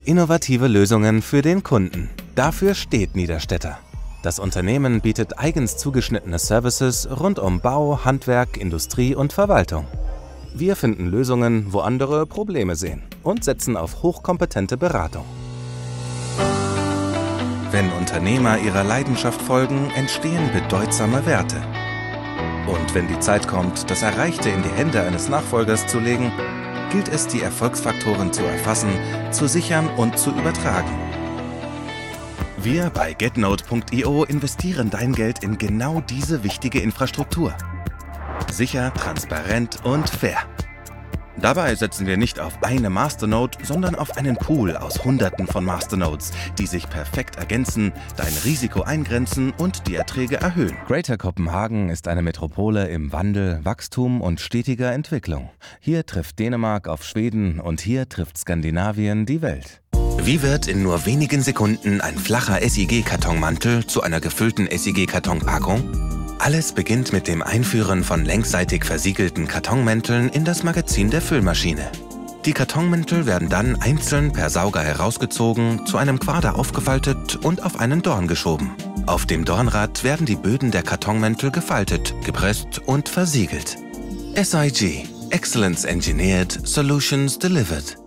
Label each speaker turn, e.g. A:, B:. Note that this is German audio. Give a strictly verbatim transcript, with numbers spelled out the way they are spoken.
A: Innovative Lösungen für den Kunden. Dafür steht Niederstädter. Das Unternehmen bietet eigens zugeschnittene Services rund um Bau, Handwerk, Industrie und Verwaltung. Wir finden Lösungen, wo andere Probleme sehen und setzen auf hochkompetente Beratung. Wenn Unternehmer ihrer Leidenschaft folgen, entstehen bedeutsame Werte. Und wenn die Zeit kommt, das Erreichte in die Hände eines Nachfolgers zu legen, gilt es, die Erfolgsfaktoren zu erfassen, zu sichern und zu übertragen. Wir bei getnote punkt io investieren dein Geld in genau diese wichtige Infrastruktur. Sicher, transparent und fair. Dabei setzen wir nicht auf eine Masternode, sondern auf einen Pool aus Hunderten von Masternodes, die sich perfekt ergänzen, dein Risiko eingrenzen und die Erträge erhöhen. Greater Kopenhagen ist eine Metropole im Wandel, Wachstum und stetiger Entwicklung. Hier trifft Dänemark auf Schweden und hier trifft Skandinavien die Welt. Wie wird in nur wenigen Sekunden ein flacher S I G-Kartonmantel zu einer gefüllten S I G-Kartonpackung? Alles beginnt mit dem Einführen von längsseitig versiegelten Kartonmänteln in das Magazin der Füllmaschine. Die Kartonmäntel werden dann einzeln per Sauger herausgezogen, zu einem Quader aufgefaltet und auf einen Dorn geschoben. Auf dem Dornrad werden die Böden der Kartonmäntel gefaltet, gepresst und versiegelt. S I G – Excellence Engineered, Solutions Delivered.